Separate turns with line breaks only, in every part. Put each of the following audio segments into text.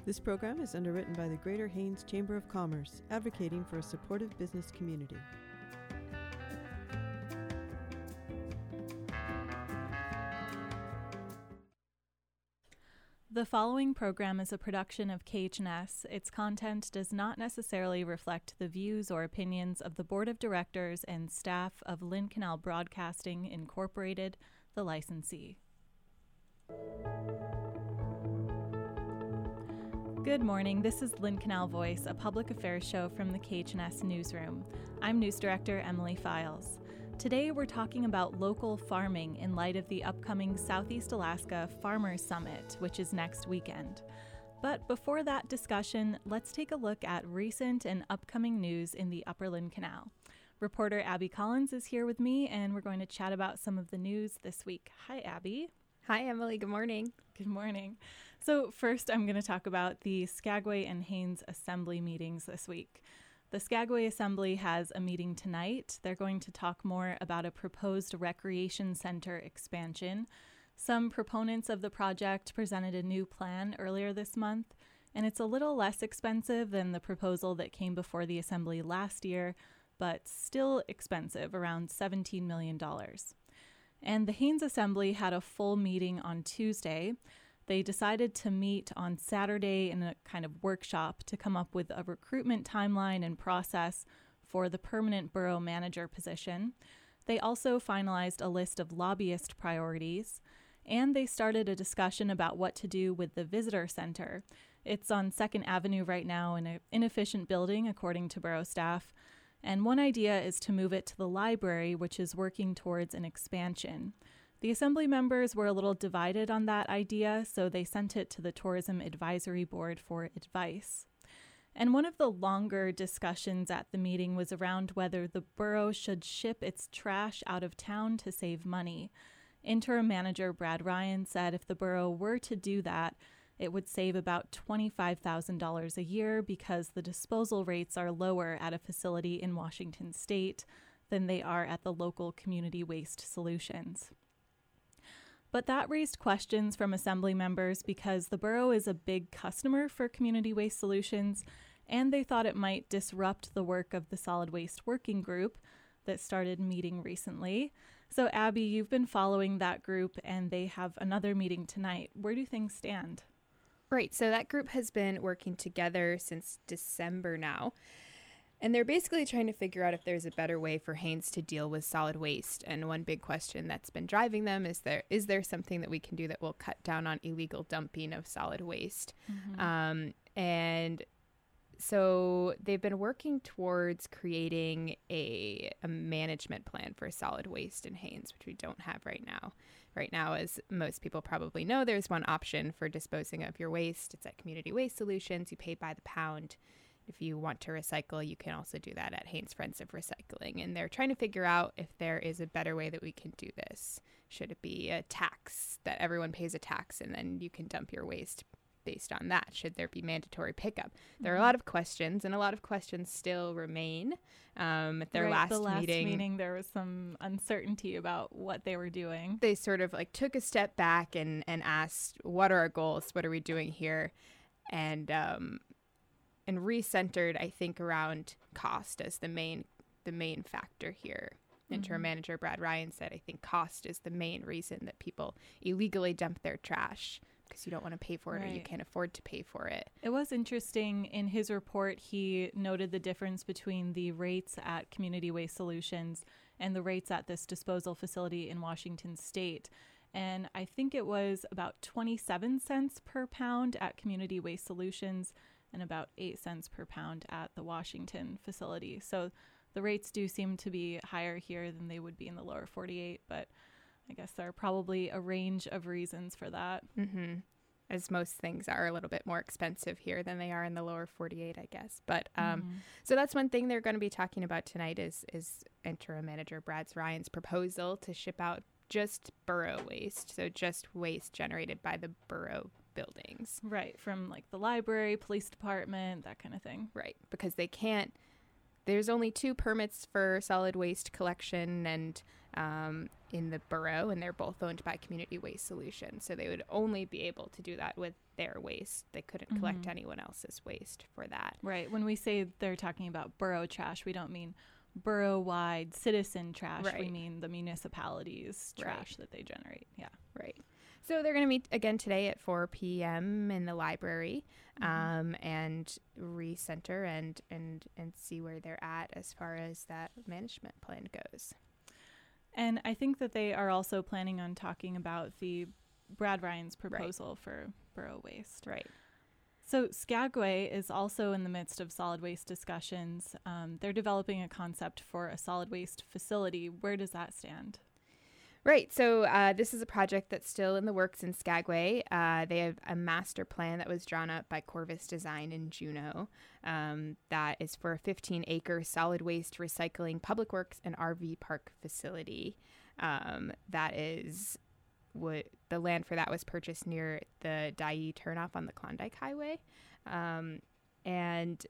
This program is underwritten by the Greater Haines Chamber of Commerce, advocating for a supportive business community.
The following program is a production of KHNS. Its content does not necessarily reflect the views or opinions of the Board of Directors and staff of Lynn Canal Broadcasting, Incorporated, the licensee. Good morning. This is Lynn Canal Voice, a public affairs show from the KHNS newsroom. I'm News Director Emily Files. Today we're talking about local farming in light of the upcoming Southeast Alaska Farmers Summit, which is next weekend. But before that discussion, let's take a look at recent and upcoming news in the Upper Lynn Canal. Reporter Abby Collins is here with me, and we're going to chat about some of the news this week. Hi, Abby.
Hi, Emily. Good morning.
Good morning. So first, I'm going to talk about the Skagway and Haines Assembly meetings this week. The Skagway Assembly has a meeting tonight. They're going to talk more about a proposed recreation center expansion. Some proponents of the project presented a new plan earlier this month, and it's a little less expensive than the proposal that came before the Assembly last year, but still expensive, around $17 million. And the Haines Assembly had a full meeting on Tuesday. They decided to meet on Saturday in a kind of workshop to come up with a recruitment timeline and process for the permanent borough manager position. They also finalized a list of lobbyist priorities, and they started a discussion about what to do with the visitor center. It's on 2nd Avenue right now in an inefficient building, according to borough staff. And one idea is to move it to the library, which is working towards an expansion. The Assembly members were a little divided on that idea, so they sent it to the Tourism Advisory Board for advice. And one of the longer discussions at the meeting was around whether the borough should ship its trash out of town to save money. Interim manager Brad Ryan said if the borough were to do that, it would save about $25,000 a year because the disposal rates are lower at a facility in Washington state than they are at the local Community Waste Solutions. But that raised questions from Assembly members because the borough is a big customer for Community Waste Solutions, and they thought it might disrupt the work of the Solid Waste Working Group that started meeting recently. So Abby, you've been following that group, and they have another meeting tonight. Where do things stand?
Right, so that group has been working together since December now. And they're basically trying to figure out if there's a better way for Haines to deal with solid waste. And one big question that's been driving them is there something that we can do that will cut down on illegal dumping of solid waste? Mm-hmm. And so they've been working towards creating a management plan for solid waste in Haines, which we don't have right now. Right now, as most people probably know, there's one option for disposing of your waste. It's at Community Waste Solutions. You pay by the pound. If you want to recycle, you can also do that at Haines Friends of Recycling. And they're trying to figure out if there is a better way that we can do this. Should it be a tax, that everyone pays a tax and then you can dump your waste based on that? Should there be mandatory pickup? There are a lot of questions, and a lot of questions still remain. At their last meeting,
there was some uncertainty about what they were doing.
They sort of like took a step back and asked, what are our goals? What are we doing here? And recentered, I think, around cost as the main factor here. Interim manager Brad Ryan said, I think cost is the main reason that people illegally dump their trash, because you don't want to pay for it, right, or you can't afford to pay for it.
It was interesting. In his report, he noted the difference between the rates at Community Waste Solutions and the rates at this disposal facility in Washington state. And I think it was about 27 cents per pound at Community Waste Solutions and about 8 cents per pound at the Washington facility. So the rates do seem to be higher here than they would be in the lower 48, but I guess there are probably a range of reasons for that.
Mm-hmm. As most things are a little bit more expensive here than they are in the lower 48, I guess. But so that's one thing they're going to be talking about tonight is Interim Manager Brad Ryan's proposal to ship out just borough waste, so just waste generated by the borough buildings.
Right, from like the library, police department, that kind of thing.
Right, because they can't, there's only 2 permits for solid waste collection, and in the borough, and they're both owned by Community Waste Solutions. So they would only be able to do that with their waste. They couldn't collect anyone else's waste for that.
Right. When we say they're talking about borough trash, we don't mean borough-wide citizen trash.
Right.
We mean the municipality's trash that they generate. Yeah.
Right. So they're going to meet again today at 4 p.m. in the library and recenter and see where they're at as far as that management plan goes.
And I think that they are also planning on talking about the Brad Ryan's proposal for borough waste.
Right.
So Skagway is also in the midst of solid waste discussions. They're developing a concept for a solid waste facility. Where does that stand?
Right. So this is a project that's still in the works in Skagway. They have a master plan that was drawn up by Corvus Design in Juneau that is for a 15-acre solid waste recycling public works and RV park facility. That is what the land for that was purchased near the Dyea turnoff on the Klondike Highway. And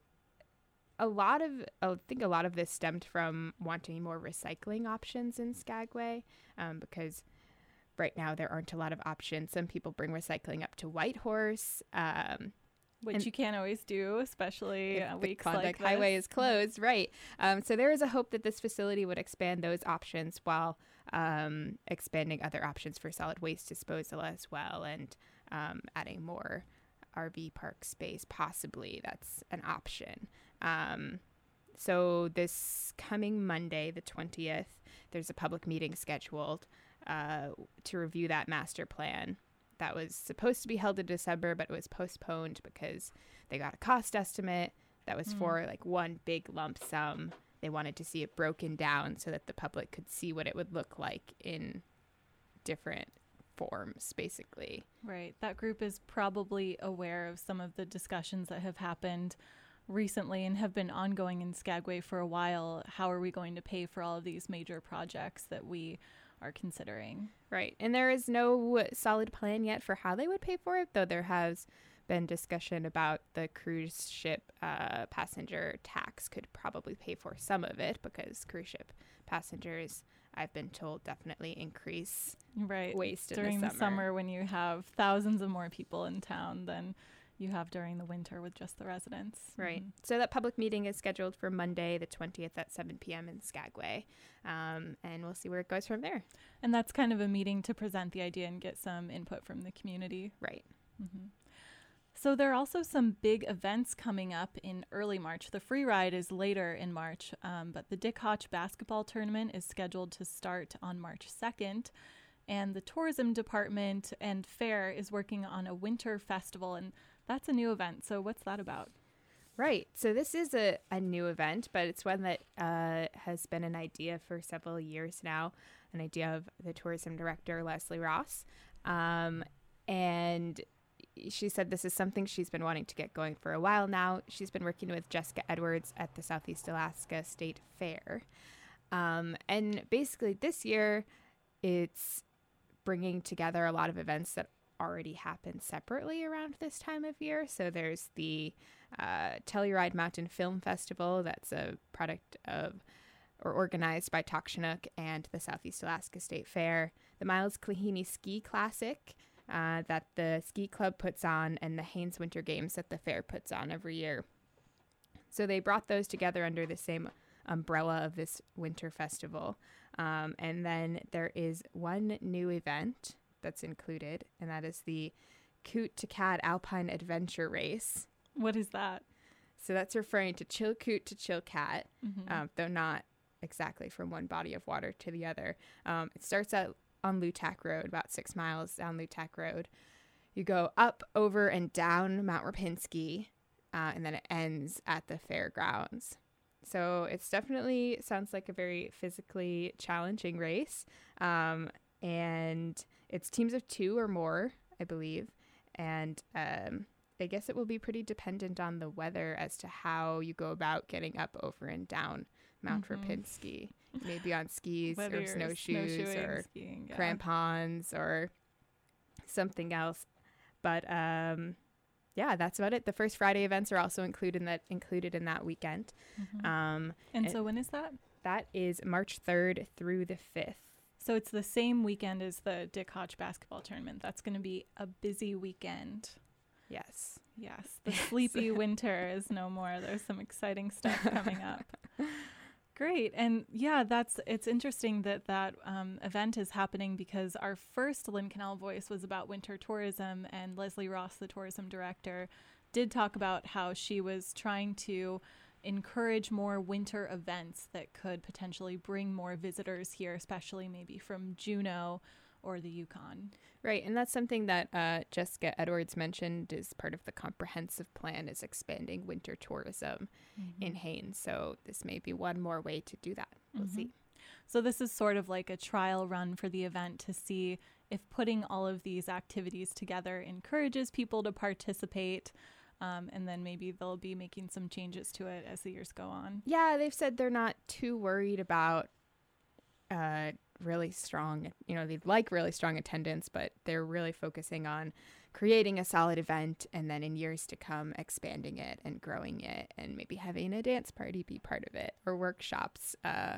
I think a lot of this stemmed from wanting more recycling options in Skagway, because right now there aren't a lot of options. Some people bring recycling up to Whitehorse,
which you can't always do, especially weeks
the Klondike
like this.
Highway is closed, right? So there is a hope that this facility would expand those options while expanding other options for solid waste disposal as well, and adding more RV park space. Possibly that's an option. So this coming Monday, the 20th, there's a public meeting scheduled to review that master plan. That was supposed to be held in December, but it was postponed because they got a cost estimate that was for like one big lump sum. They wanted to see it broken down so that the public could see what it would look like in different forms, basically.
Right. That group is probably aware of some of the discussions that have happened recently and have been ongoing in Skagway for a while. How are we going to pay for all of these major projects that we are considering?
Right. And there is no solid plan yet for how they would pay for it, though there has been discussion about the cruise ship passenger tax could probably pay for some of it, because cruise ship passengers, I've been told, definitely increase waste
during
in
the summer when you have thousands of more people in town than you have during the winter with just the residents.
Right. So that public meeting is scheduled for Monday, the 20th at 7 p.m. in Skagway. And we'll see where it goes from there.
And that's kind of a meeting to present the idea and get some input from the community.
Right.
So there are also some big events coming up in early March. The free ride is later in March, but the Dick Hotch basketball tournament is scheduled to start on March 2nd. And the tourism department and fair is working on a winter festival, and that's a new event. So what's that about?
Right. So this is a new event, but it's one that has been an idea for several years now, an idea of the tourism director, Leslie Ross. And she said this is something she's been wanting to get going for a while now. She's been working with Jessica Edwards at the Southeast Alaska State Fair. And basically this year, it's bringing together a lot of events that already happen separately around this time of year. So there's the Telluride Mountain Film Festival. That's a product of or organized by Talk Chinook and the Southeast Alaska State Fair. The Miles Klahini Ski Classic that the ski club puts on, and the Haines Winter Games that the fair puts on every year. So they brought those together under the same umbrella of this winter festival. And then there is one new event that's included, and that is the Kootenai Alpine Adventure Race.
What is that?
So that's referring to Chilkoot to Chilkat, though not exactly from one body of water to the other. It starts out on Lutak Road, about 6 miles down Lutak Road. You go up, over, and down Mount Rapinski, and then it ends at the fairgrounds. So it's definitely sounds like a very physically challenging race. And it's teams of 2 or more, I believe. And I guess it will be pretty dependent on the weather as to how you go about getting up, over, and down Mount Rapinski. Maybe on skis or snowshoes or skiing, crampons or something else. But yeah, that's about it. The first Friday events are also included in that weekend.
And so when is that?
That is March 3rd through the 5th.
So it's the same weekend as the Dick Hodge basketball tournament. That's going to be a busy weekend.
Yes.
Yes, the sleepy winter is no more. There's some exciting stuff coming up. Great. And yeah, it's interesting that event is happening because our first Lynn Canal Voice was about winter tourism, and Leslie Ross, the tourism director, did talk about how she was trying to encourage more winter events that could potentially bring more visitors here, especially maybe from Juneau or the Yukon.
Right, and that's something that Jessica Edwards mentioned is part of the comprehensive plan, is expanding winter tourism in Haines. So this may be one more way to do that. We'll see.
So this is sort of like a trial run for the event to see if putting all of these activities together encourages people to participate. And then maybe they'll be making some changes to it as the years go on.
Yeah, they've said they're not too worried about really strong, they'd like really strong attendance, but they're really focusing on creating a solid event and then in years to come expanding it and growing it and maybe having a dance party be part of it or workshops.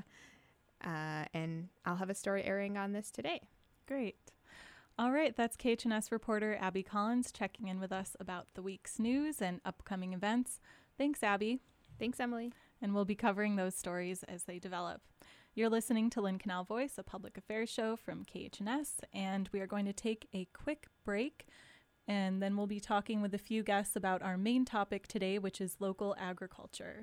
And I'll have a story airing on this today.
Great. All right, that's KHNS reporter Abby Collins checking in with us about the week's news and upcoming events. Thanks, Abby.
Thanks, Emily.
And we'll be covering those stories as they develop. You're listening to Lynn Canal Voice, a public affairs show from KHNS, and we are going to take a quick break, and then we'll be talking with a few guests about our main topic today, which is local agriculture.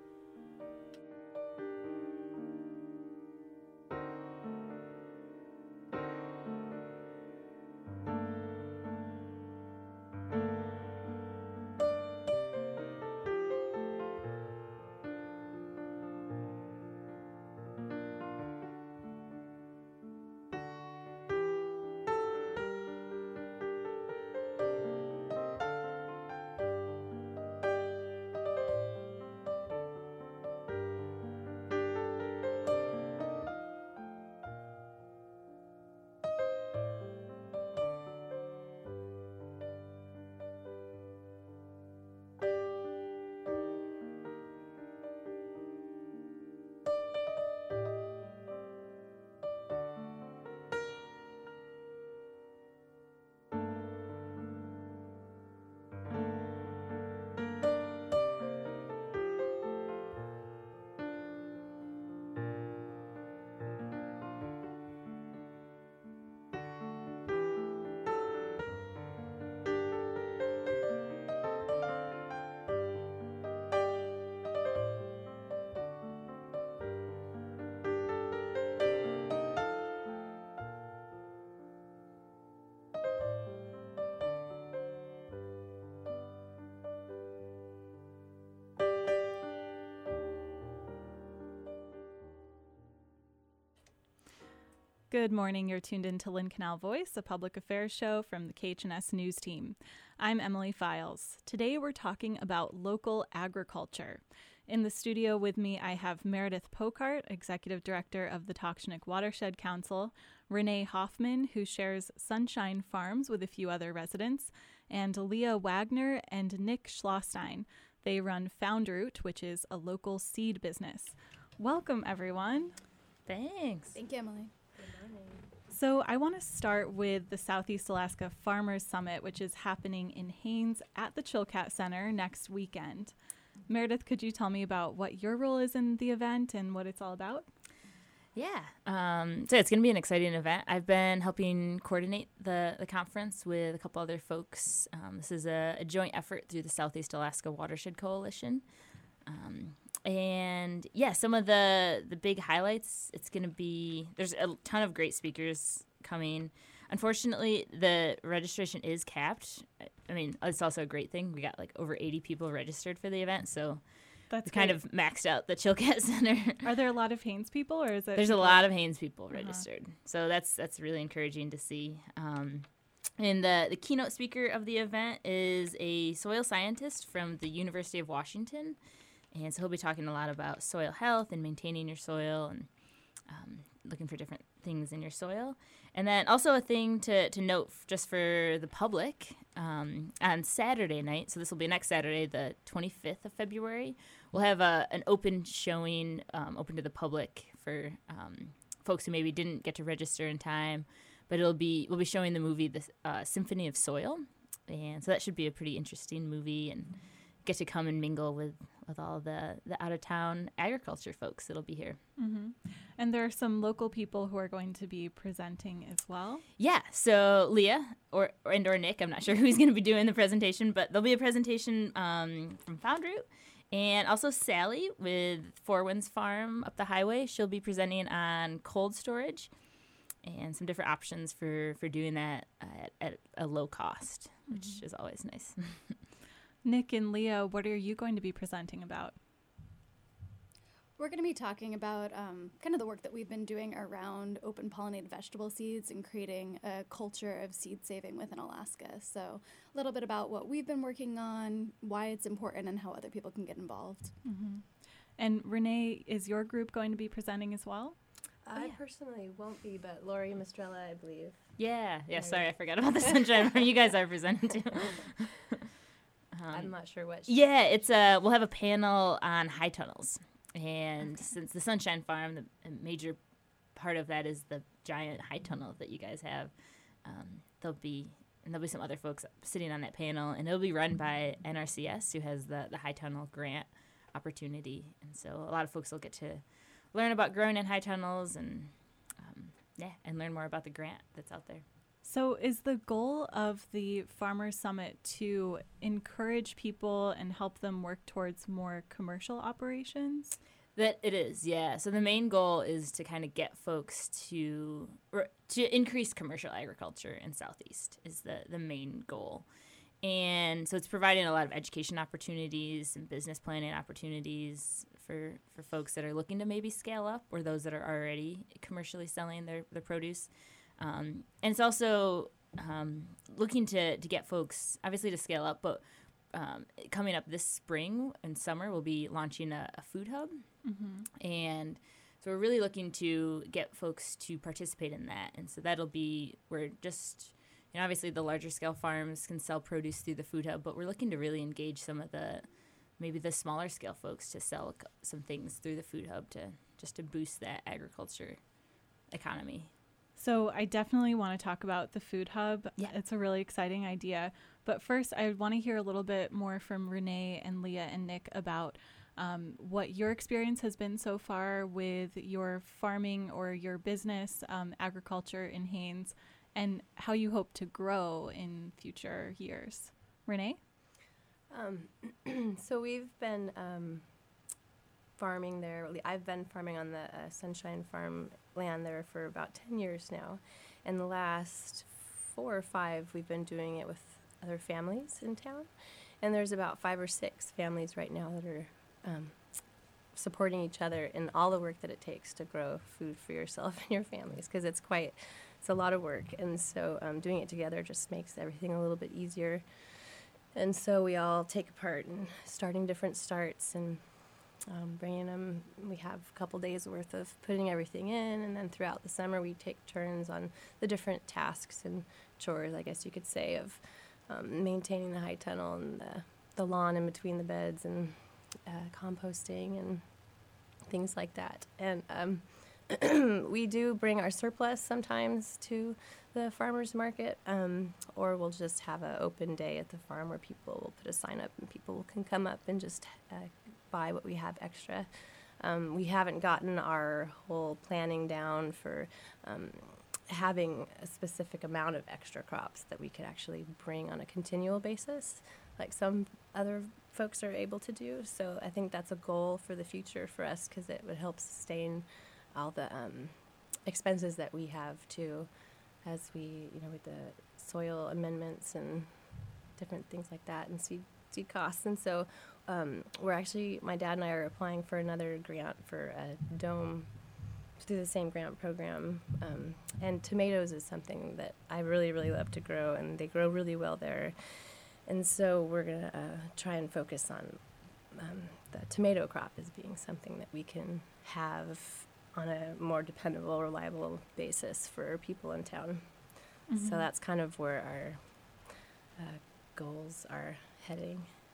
Good morning. You're tuned in to Lynn Canal Voice, a public affairs show from the KHNS News team. I'm Emily Files. Today we're talking about local agriculture. In the studio with me, I have Meredith Pokart, Executive Director of the Takshnik Watershed Council, Renee Hoffman, who shares Sunshine Farms with a few other residents, and Leah Wagner and Nick Schlosstein. They run Foundroot, which is a local seed business. Welcome, everyone.
Thanks.
Thank you, Emily.
So I want to start with the Southeast Alaska Farmers Summit, which is happening in Haines at the Chilkat Center next weekend. Meredith, could you tell me about what your role is in the event and what it's all about?
Yeah. So it's going to be an exciting event. I've been helping coordinate the conference with a couple other folks. This is a joint effort through the Southeast Alaska Watershed Coalition. And yeah, some of the big highlights, it's going to be, there's a ton of great speakers coming. Unfortunately, the registration is capped. I mean, it's also a great thing. We got like over 80 people registered for the event, so
That's
kind of maxed out the Chilkat Center.
Are there a lot of Haines people, or is it?
There's a lot of Haines people registered, so that's really encouraging to see. And the keynote speaker of the event is a soil scientist from the University of Washington. And so he'll be talking a lot about soil health and maintaining your soil and looking for different things in your soil. And then also a thing to note just for the public, on Saturday night, so this will be next Saturday, the 25th of February, we'll have an open showing, open to the public for folks who maybe didn't get to register in time. But we'll be showing the movie The Symphony of Soil, and so that should be a pretty interesting movie, and get to come and mingle with all the out of town agriculture folks that'll be here.
Mm-hmm. And there are some local people who are going to be presenting as well.
Yeah, so Leah or Nick, I'm not sure who's going to be doing the presentation, but there'll be a presentation from Foundroot. And also Sally with Four Winds Farm up the highway. She'll be presenting on cold storage and some different options for doing that at a low cost, which is always nice.
Nick and Leah, what are you going to be presenting about?
We're going to be talking about kind of the work that we've been doing around open pollinated vegetable seeds and creating a culture of seed saving within Alaska. So a little bit about what we've been working on, why it's important, and how other people can get involved.
Mm-hmm. And Renee, is your group going to be presenting as well?
I personally won't be, but Lori Mistrella, I believe.
Yeah. Sorry, I forgot about the Sunshine Farm. You guys are presenting too.
I'm not sure what.
Yeah, it's we'll have a panel on high tunnels, and since the Sunshine Farm, the major part of that is the giant high tunnel that you guys have. There'll be some other folks sitting on that panel, and it'll be run by NRCS, who has the high tunnel grant opportunity, and so a lot of folks will get to learn about growing in high tunnels and learn more about the grant that's out there.
So is the goal of the Farmers Summit to encourage people and help them work towards more commercial operations?
That it is, yeah. So the main goal is to kind of get folks to increase commercial agriculture in Southeast is the main goal. And so it's providing a lot of education opportunities and business planning opportunities for folks that are looking to maybe scale up or those that are already commercially selling their produce. And it's also looking to get folks, obviously, to scale up, but coming up this spring and summer, we'll be launching a food hub. Mm-hmm. And so we're really looking to get folks to participate in that. And so we're just, obviously the larger scale farms can sell produce through the food hub, but we're looking to really engage some of maybe the smaller scale folks to sell some things through the food hub to boost that agriculture economy.
So I definitely want to talk about the food hub.
Yeah.
It's a really exciting idea. But first, I want to hear a little bit more from Renee and Leah and Nick about what your experience has been so far with your farming or your business, agriculture in Haines, and how you hope to grow in future years. Renee?
So we've been farming there. I've been farming on the Sunshine Farm land there for about 10 years now. And the last 4 or 5, we've been doing it with other families in town. And there's about 5 or 6 families right now that are supporting each other in all the work that it takes to grow food for yourself and your families, because it's a lot of work. And so doing it together just makes everything a little bit easier. And so we all take part in starting different starts and bringing them. We have a couple days worth of putting everything in, and then throughout the summer we take turns on the different tasks and chores, I guess you could say, of maintaining the high tunnel and the lawn in between the beds and composting and things like that. And we do bring our surplus sometimes to the farmers market, or we'll just have an open day at the farm where people will put a sign up and people can come up and just buy what we have extra. We haven't gotten our whole planning down for having a specific amount of extra crops that we could actually bring on a continual basis, like some other folks are able to do. So I think that's a goal for the future for us, because it would help sustain all the expenses that we have too, as we, with the soil amendments and different things like that, and seed costs. And so we're actually, my dad and I are applying for another grant for a dome through the same grant program. And tomatoes is something that I really, really love to grow, and they grow really well there. And so we're going to try and focus on the tomato crop as being something that we can have on a more dependable, reliable basis for people in town. Mm-hmm. So that's kind of where our goals are heading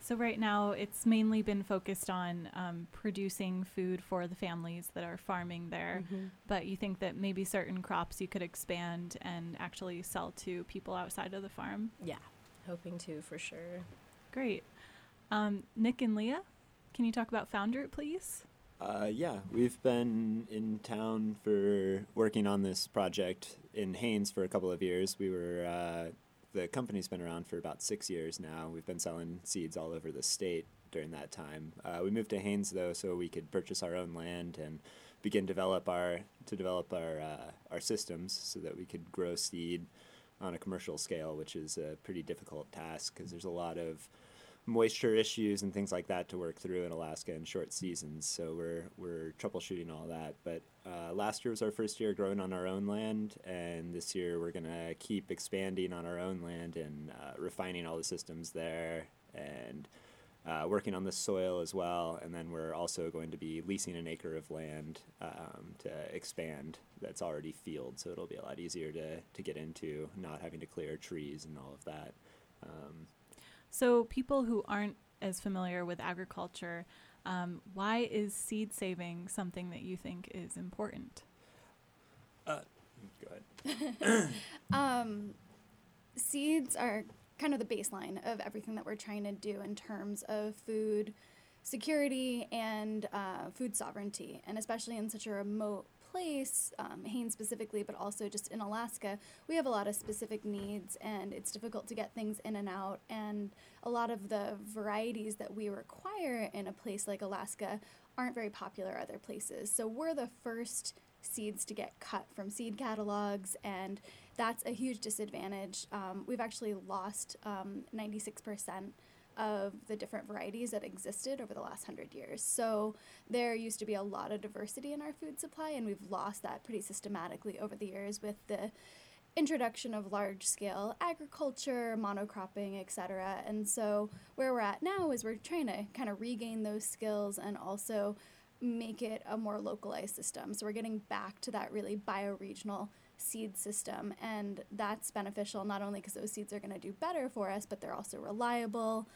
So right now it's mainly been focused on producing food for the families that are farming there, but you think that maybe certain crops you could expand and actually sell to people outside of the farm?
Yeah, hoping to for sure.
Great. Nick and Leah, can you talk about Foundroot, please?
Yeah, we've been in town for working on this project in Haines for a couple of years. The company's been around for about 6 years now. We've been selling seeds all over the state during that time. We moved to Haines though, so we could purchase our own land and begin develop our systems so that we could grow seed on a commercial scale, which is a pretty difficult task because there's a lot of moisture issues and things like that to work through in Alaska in short seasons. So we're troubleshooting all that. But last year was our first year growing on our own land, and this year we're going to keep expanding on our own land and refining all the systems there and working on the soil as well. And then we're also going to be leasing an acre of land to expand that's already field, so it'll be a lot easier to get into, not having to clear trees and all of that.
So people who aren't as familiar with agriculture, why is seed saving something that you think is important?
Go ahead.
Seeds are kind of the baseline of everything that we're trying to do in terms of food security and food sovereignty, and especially in such a remote place, Haines specifically, but also just in Alaska, we have a lot of specific needs, and it's difficult to get things in and out, and a lot of the varieties that we require in a place like Alaska aren't very popular other places. So we're the first seeds to get cut from seed catalogs, and that's a huge disadvantage. We've actually lost 96% of the different varieties that existed over the last 100 years. So there used to be a lot of diversity in our food supply, and we've lost that pretty systematically over the years with the introduction of large-scale agriculture, monocropping, etc. And so where we're at now is we're trying to kind of regain those skills and also make it a more localized system. So we're getting back to that really bioregional seed system, and that's beneficial not only because those seeds are going to do better for us, but they're also reliable,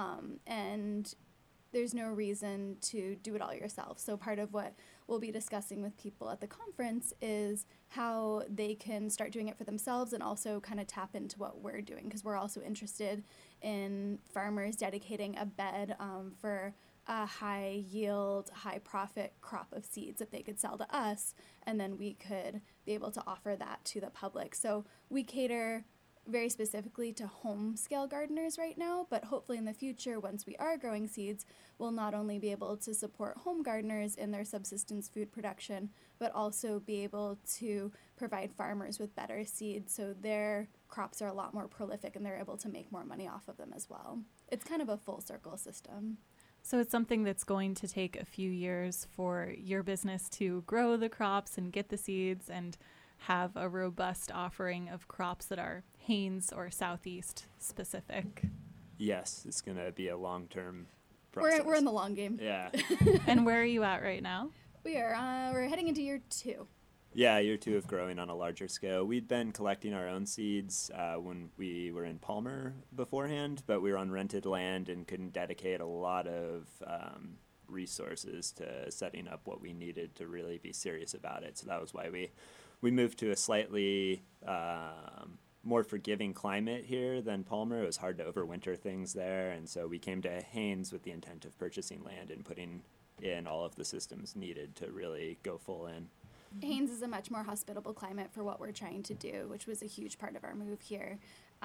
and there's no reason to do it all yourself. So part of what we'll be discussing with people at the conference is how they can start doing it for themselves and also kind of tap into what we're doing, because we're also interested in farmers dedicating a bed for a high yield, high profit crop of seeds that they could sell to us, and then we could be able to offer that to the public. So we cater very specifically to home scale gardeners right now, but hopefully in the future, once we are growing seeds, we'll not only be able to support home gardeners in their subsistence food production, but also be able to provide farmers with better seeds so their crops are a lot more prolific and they're able to make more money off of them as well. It's kind of a full circle system.
So it's something that's going to take a few years for your business to grow the crops and get the seeds and have a robust offering of crops that are Haines or Southeast specific.
Yes, it's going to be a long-term process.
We're in the long game.
Yeah.
And where are you at right now?
We're heading into year 2.
Yeah, year 2 of growing on a larger scale. We'd been collecting our own seeds when we were in Palmer beforehand, but we were on rented land and couldn't dedicate a lot of resources to setting up what we needed to really be serious about it. So that was why we moved to a slightly more forgiving climate here than Palmer. It was hard to overwinter things there, and so we came to Haines with the intent of purchasing land and putting in all of the systems needed to really go full in.
Haines is a much more hospitable climate for what we're trying to do, which was a huge part of our move here.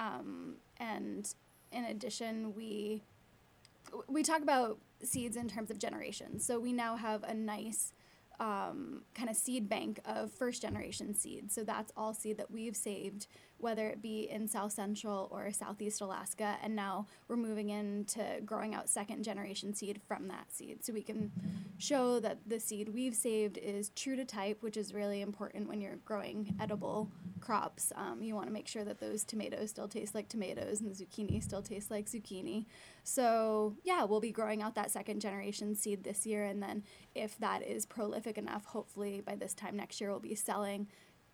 And in addition, we talk about seeds in terms of generations. So we now have a nice kind of seed bank of first generation seeds. So that's all seed that we've saved, whether it be in South Central or Southeast Alaska. And now we're moving into growing out second generation seed from that seed. So we can show that the seed we've saved is true to type, which is really important when you're growing edible crops. You want to make sure that those tomatoes still taste like tomatoes and the zucchini still tastes like zucchini. So yeah, we'll be growing out that second generation seed this year. And then if that is prolific enough, hopefully by this time next year we'll be selling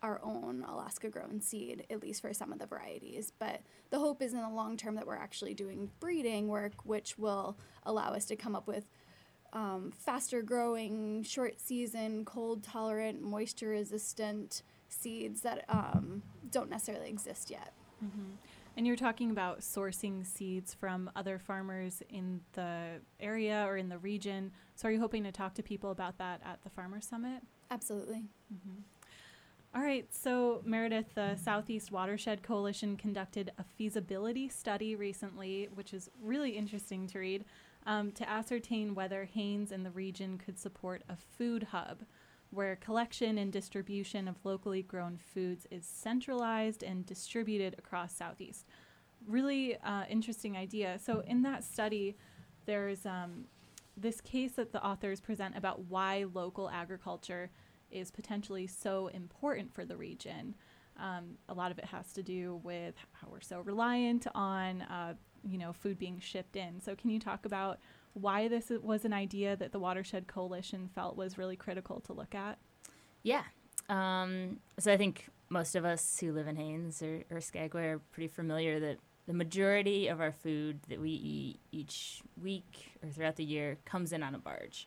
our own Alaska grown seed, at least for some of the varieties. But the hope is in the long term that we're actually doing breeding work, which will allow us to come up with faster growing, short season, cold tolerant, moisture resistant seeds that don't necessarily exist yet.
Mm-hmm. And you're talking about sourcing seeds from other farmers in the area or in the region. So are you hoping to talk to people about that at the Farmers Summit?
Absolutely.
Mm-hmm. All right. So Meredith, the Southeast Watershed Coalition conducted a feasibility study recently, which is really interesting to read, to ascertain whether Haines and the region could support a food hub where collection and distribution of locally grown foods is centralized and distributed across Southeast. Really interesting idea. So in that study, there's this case that the authors present about why local agriculture is potentially so important for the region. A lot of it has to do with how we're so reliant on food being shipped in. So can you talk about why this was an idea that the Watershed Coalition felt was really critical to look at?
Yeah. So I think most of us who live in Haines or Skagway are pretty familiar that the majority of our food that we eat each week or throughout the year comes in on a barge.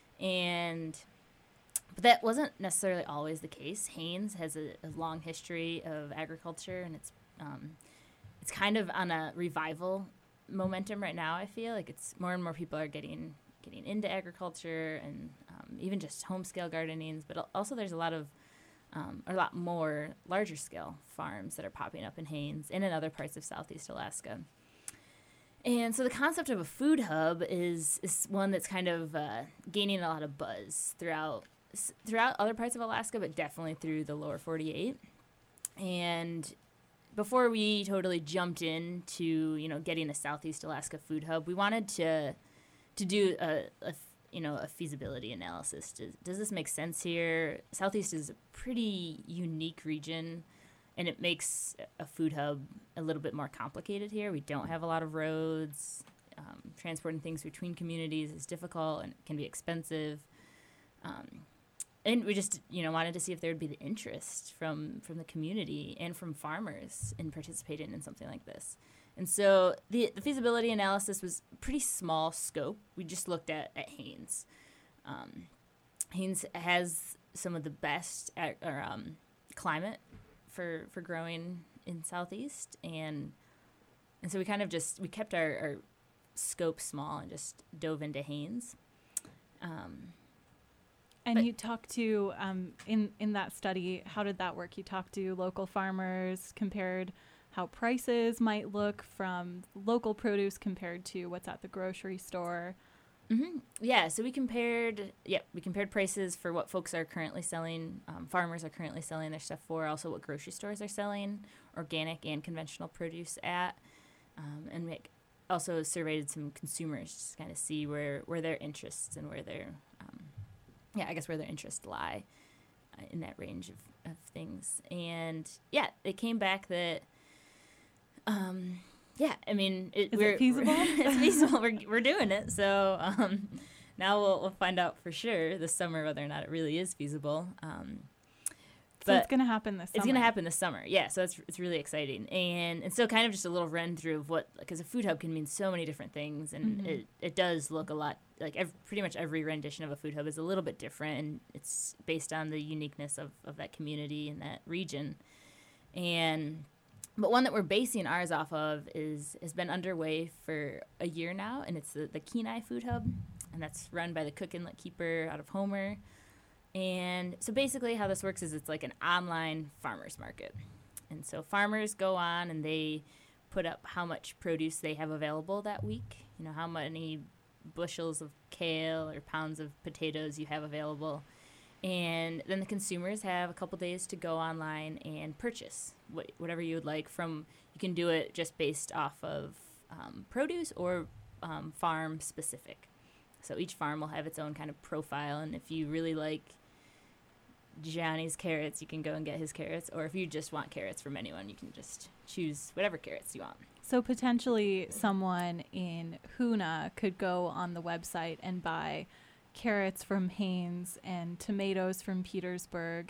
But that wasn't necessarily always the case. Haines has a long history of agriculture, and it's kind of on a revival momentum right now. I feel like it's more and more people are getting into agriculture and even just home scale gardening, but also there's a lot more larger scale farms that are popping up in Haines and in other parts of Southeast Alaska. And so the concept of a food hub is one that's kind of gaining a lot of buzz throughout other parts of Alaska, but definitely through the lower 48. And before we totally jumped into getting a Southeast Alaska food hub, we wanted to do a feasibility analysis. Does this make sense here? Southeast is a pretty unique region, and it makes a food hub a little bit more complicated here. We don't have a lot of roads. Transporting things between communities is difficult and it can be expensive. And we just, wanted to see if there would be the interest from the community and from farmers in participating in something like this. And so the feasibility analysis was pretty small scope. We just looked at Haines. Haines has some of the best climate for growing in Southeast, and so we kind of we kept our scope small and just dove into Haines.
And you talked to, in that study, how did that work? You talked to local farmers, compared how prices might look from local produce compared to what's at the grocery store.
Mm-hmm. Yeah, so we compared prices for what folks are currently selling, farmers are currently selling their stuff for, also what grocery stores are selling organic and conventional produce at. And we also surveyed some consumers to kind of see where their interests and where their where their interests lie in that range of things. And it came back that,
it feasible?
It's feasible. We're doing it. So now we'll find out for sure this summer whether or not it really is feasible.
So it's going to happen this summer.
It's going to happen this summer. Yeah, so it's really exciting. And so kind of just a little run through of what, because a food hub can mean so many different things, and
mm-hmm.
it does look a lot like pretty much every rendition of a food hub is a little bit different, and it's based on the uniqueness of that community and that region. But one that we're basing ours off of has been underway for a year now, and it's the Kenai Food Hub, and that's run by the Cook Inlet Keeper out of Homer. And so basically how this works is it's like an online farmers market. And so farmers go on and they put up how much produce they have available that week, how many bushels of kale or pounds of potatoes you have available. And then the consumers have a couple days to go online and purchase whatever you would like from. You can do it just based off of produce or farm specific. So each farm will have its own kind of profile, and if you really like Johnny's carrots, you can go and get his carrots, or if you just want carrots from anyone, you can just choose whatever carrots you want.
So potentially someone in Hoonah could go on the website and buy carrots from Haines and tomatoes from Petersburg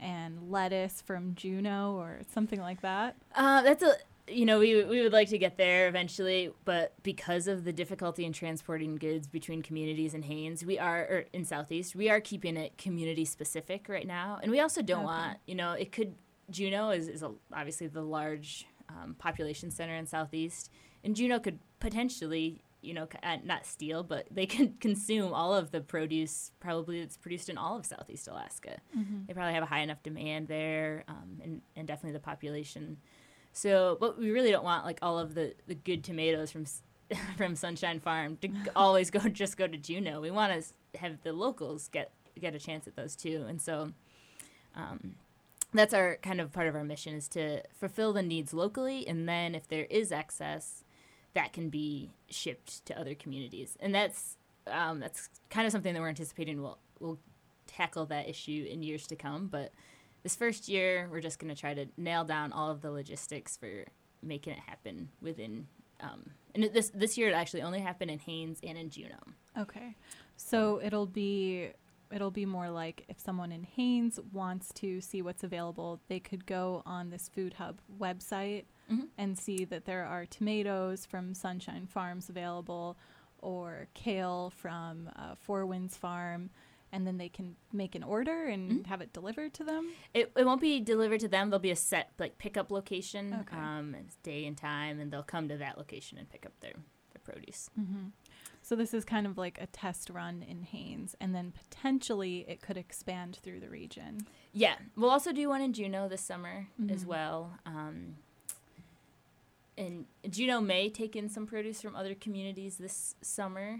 and lettuce from Juneau or something like that?
We would like to get there eventually, but because of the difficulty in transporting goods between communities in Haines, in Southeast, we are keeping it community specific right now. And we also don't want, Juneau is obviously the large population center in Southeast, and Juneau could potentially, not steal, but they can consume all of the produce probably that's produced in all of Southeast Alaska. Mm-hmm. They probably have a high enough demand there, and definitely the population. So, but we really don't want like all of the good tomatoes from Sunshine Farm to always go to Juneau. We want to have the locals get a chance at those too. And so that's our kind of part of our mission, is to fulfill the needs locally, and then if there is excess, that can be shipped to other communities. And that's kind of something that we're anticipating we'll tackle that issue in years to come. But this first year, we're just going to try to nail down all of the logistics for making it happen within. And this year, it actually only happened in Haines and in Juneau.
Okay, so it'll be more like if someone in Haines wants to see what's available, they could go on this Food Hub website mm-hmm. and see that there are tomatoes from Sunshine Farms available, or kale from Four Winds Farm. And then they can make an order and mm-hmm. have it delivered to them?
It won't be delivered to them. There'll be a set pickup location, day and time, and they'll come to that location and pick up their produce.
Mm-hmm. So this is kind of like a test run in Haines, and then potentially it could expand through the region.
Yeah. We'll also do one in Juneau this summer mm-hmm. as well. And Juneau may take in some produce from other communities this summer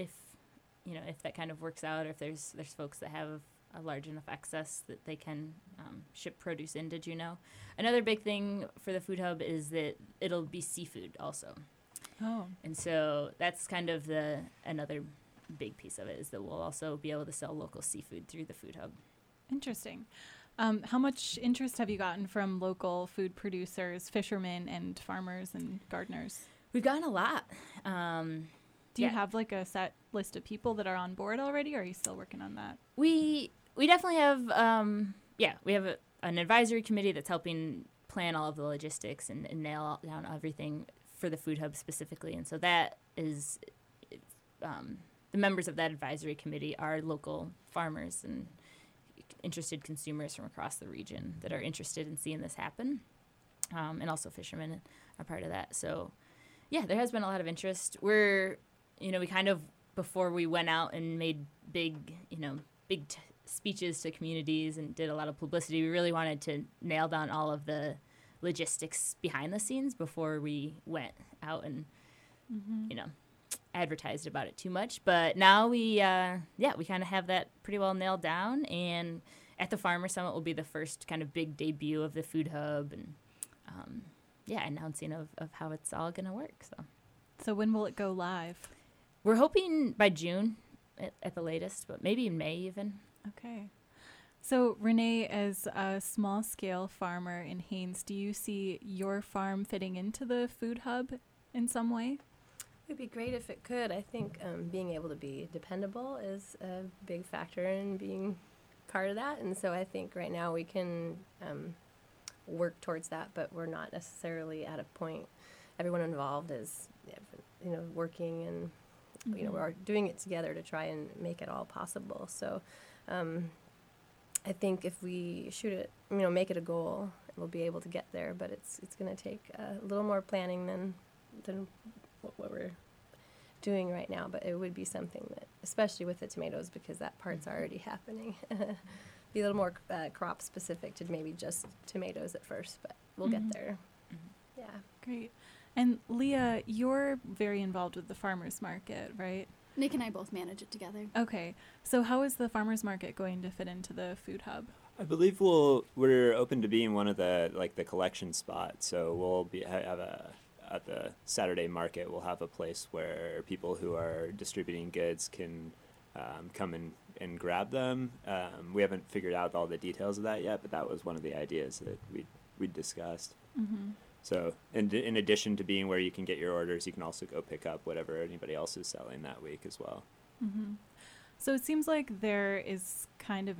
if that kind of works out, or if there's folks that have a large enough excess that they can ship produce into Juneau. Another big thing for the Food Hub is that it'll be seafood also.
Oh.
And so that's kind of another big piece of it, is that we'll also be able to sell local seafood through the Food Hub.
Interesting. How much interest have you gotten from local food producers, fishermen, and farmers and gardeners?
We've gotten a lot.
Do you have like a set list of people that are on board already, or are you still working on that?
We definitely have, we have an advisory committee that's helping plan all of the logistics and nail down everything for the Food Hub specifically. And so that is, the members of that advisory committee are local farmers and interested consumers from across the region that are interested in seeing this happen. And also fishermen are part of that. So yeah, there has been a lot of interest. We kind of, before we went out and made big speeches to communities and did a lot of publicity, we really wanted to nail down all of the logistics behind the scenes before we went out and, mm-hmm. Advertised about it too much. But now we kind of have that pretty well nailed down. And at the Farmer Summit will be the first kind of big debut of the Food Hub and, announcing of how it's all going to work.
So when will it go live?
We're hoping by June at the latest, but maybe in May even.
Okay. So Renee, as a small-scale farmer in Haines, do you see your farm fitting into the Food Hub in some way?
It would be great if it could. I think being able to be dependable is a big factor in being part of that. And so I think right now we can work towards that, but we're not necessarily at a point. Everyone involved is, working and
mm-hmm.
we're doing it together to try and make it all possible. So I think if we shoot it, make it a goal, we'll be able to get there. But it's going to take a little more planning than what we're doing right now. But it would be something that, especially with the tomatoes, because that part's already happening, be a little more crop specific to maybe just tomatoes at first. But we'll
mm-hmm.
get there. Mm-hmm. Yeah.
Great. And Leah, you're very involved with the farmers market, right?
Nick and I both manage it together.
Okay. So how is the farmers market going to fit into the Food Hub?
I believe we're open to being one of the collection spots. So we'll at the Saturday market, we'll have a place where people who are distributing goods can come and grab them. We haven't figured out all the details of that yet, but that was one of the ideas that we discussed.
Mm-hmm.
So in addition to being where you can get your orders, you can also go pick up whatever anybody else is selling that week as well.
Mm-hmm. So it seems like there is kind of an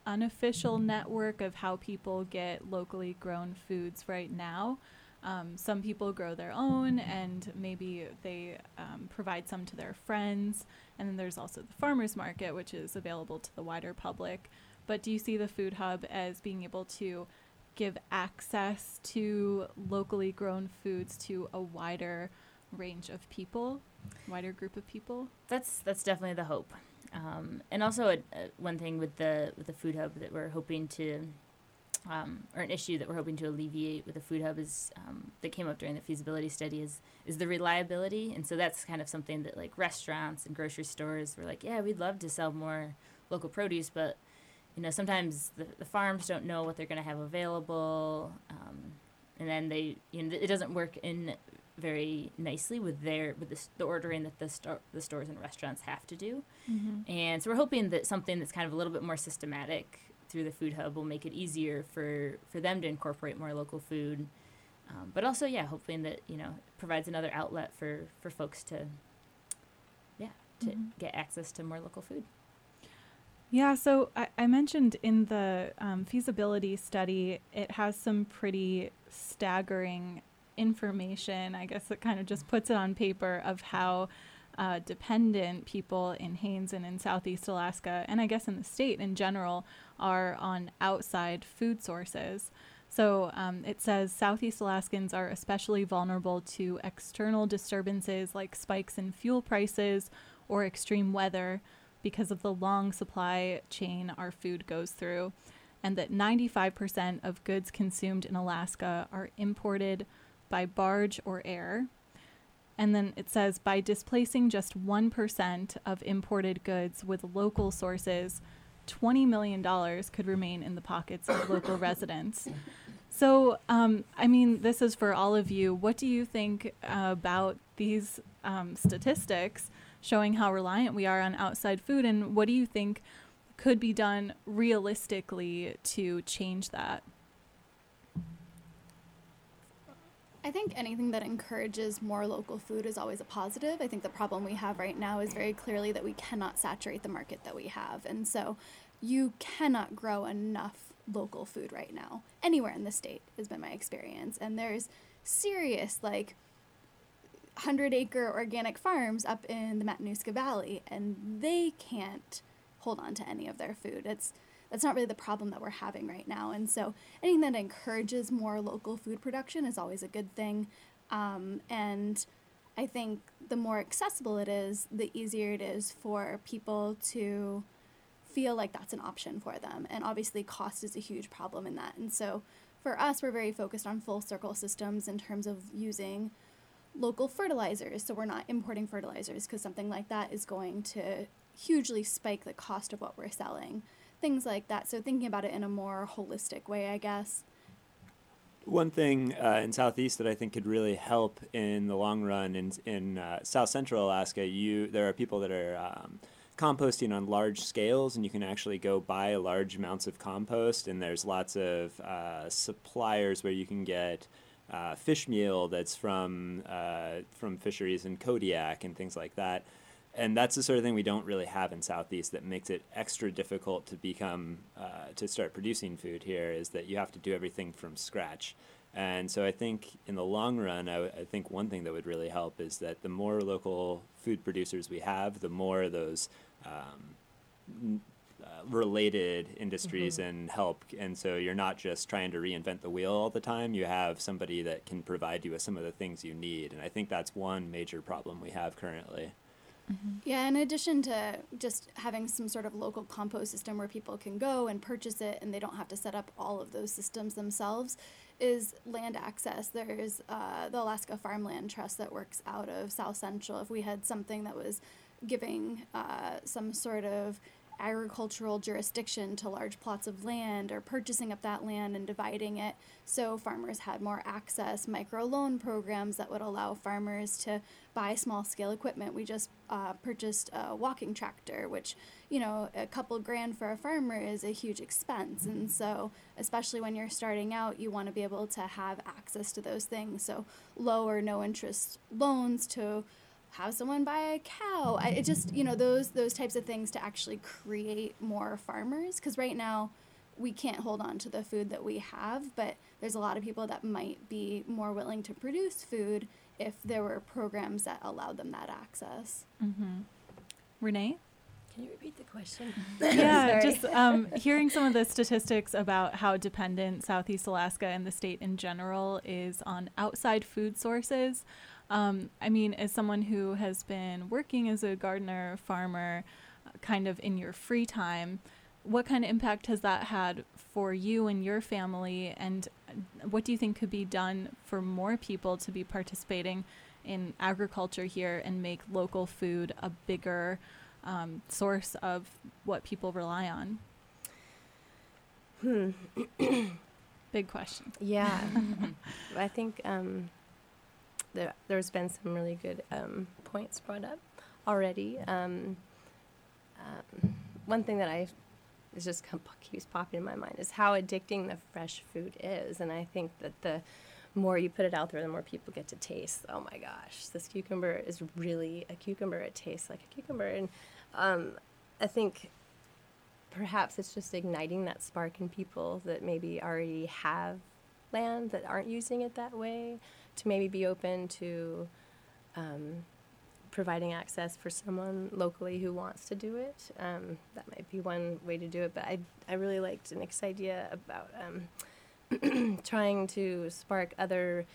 unofficial network of how people get locally grown foods right now. Some people grow their own, and maybe they provide some to their friends. And then there's also the farmers market, which is available to the wider public. But do you see the Food Hub as being able to give access to locally grown foods to a wider range of people, wider group of people?
That's definitely the hope. And also one thing with the Food Hub that we're hoping to, or an issue that we're hoping to alleviate with the Food Hub is that came up during the feasibility study is the reliability. And so that's kind of something that like restaurants and grocery stores were like, yeah, we'd love to sell more local produce, but sometimes the farms don't know what they're going to have available, and then it doesn't work in very nicely with the ordering that the stores and restaurants have to do.
Mm-hmm.
And so we're hoping that something that's kind of a little bit more systematic through the Food Hub will make it easier for them to incorporate more local food, but also hoping that it provides another outlet for folks to get access to more local food.
Yeah, so I mentioned in the feasibility study, it has some pretty staggering information. I guess it kind of just puts it on paper of how dependent people in Haines and in Southeast Alaska, and I guess in the state in general, are on outside food sources. So it says Southeast Alaskans are especially vulnerable to external disturbances like spikes in fuel prices or extreme weather, because of the long supply chain our food goes through, and that 95% of goods consumed in Alaska are imported by barge or air. And then it says by displacing just 1% of imported goods with local sources, $20 million could remain in the pockets of local residents. So, this is for all of you. What do you think about these statistics showing how reliant we are on outside food, and what do you think could be done realistically to change that?
I think anything that encourages more local food is always a positive. I think the problem we have right now is very clearly that we cannot saturate the market that we have. And so you cannot grow enough local food right now anywhere in the state, has been my experience. And there's serious 100-acre organic farms up in the Matanuska Valley, and they can't hold on to any of their food. That's not really the problem that we're having right now. And so anything that encourages more local food production is always a good thing. And I think the more accessible it is, the easier it is for people to feel like that's an option for them. And obviously cost is a huge problem in that. And so for us, we're very focused on full circle systems in terms of using local fertilizers. So we're not importing fertilizers, because something like that is going to hugely spike the cost of what we're selling. Things like that. So thinking about it in a more holistic way, I guess.
One thing in Southeast that I think could really help in the long run in South Central Alaska, there are people that are composting on large scales, and you can actually go buy large amounts of compost, and there's lots of suppliers where you can get fish meal that's from fisheries in Kodiak and things like that. And that's the sort of thing we don't really have in Southeast that makes it extra difficult to start producing food here, is that you have to do everything from scratch. And so I think in the long run, I think one thing that would really help is that the more local food producers we have, the more those related industries and help. And so you're not just trying to reinvent the wheel all the time. You have somebody that can provide you with some of the things you need. And I think that's one major problem we have currently.
Mm-hmm. Yeah, in addition to just having some sort of local compost system where people can go and purchase it and they don't have to set up all of those systems themselves, is land access. There's the Alaska Farmland Trust that works out of South Central. If we had something that was giving some sort of agricultural jurisdiction to large plots of land, or purchasing up that land and dividing it so farmers had more access, microloan programs that would allow farmers to buy small scale equipment. We just purchased a walking tractor, which, a couple grand for a farmer is a huge expense. And so especially when you're starting out, you want to be able to have access to those things. So low or no interest loans to have someone buy a cow. It just, those types of things to actually create more farmers. Because right now we can't hold on to the food that we have, but there's a lot of people that might be more willing to produce food if there were programs that allowed them that access.
Mm-hmm. Renee?
Can you repeat the question?
Yeah, just hearing some of the statistics about how dependent Southeast Alaska and the state in general is on outside food sources. I mean, as someone who has been working as a gardener, farmer, kind of in your free time, what kind of impact has that had for you and your family? And what do you think could be done for more people to be participating in agriculture here and make local food a bigger source of what people rely on? Big question.
Yeah. I think there's been some really good points brought up already. One thing that keeps popping in my mind is how addicting the fresh food is. And I think that the more you put it out there, the more people get to taste, oh my gosh, this cucumber is really a cucumber. It tastes like a cucumber. And I think perhaps it's just igniting that spark in people that maybe already have land that aren't using it that way, to maybe be open to providing access for someone locally who wants to do it. That might be one way to do it, but I really liked Nick's idea about trying to spark other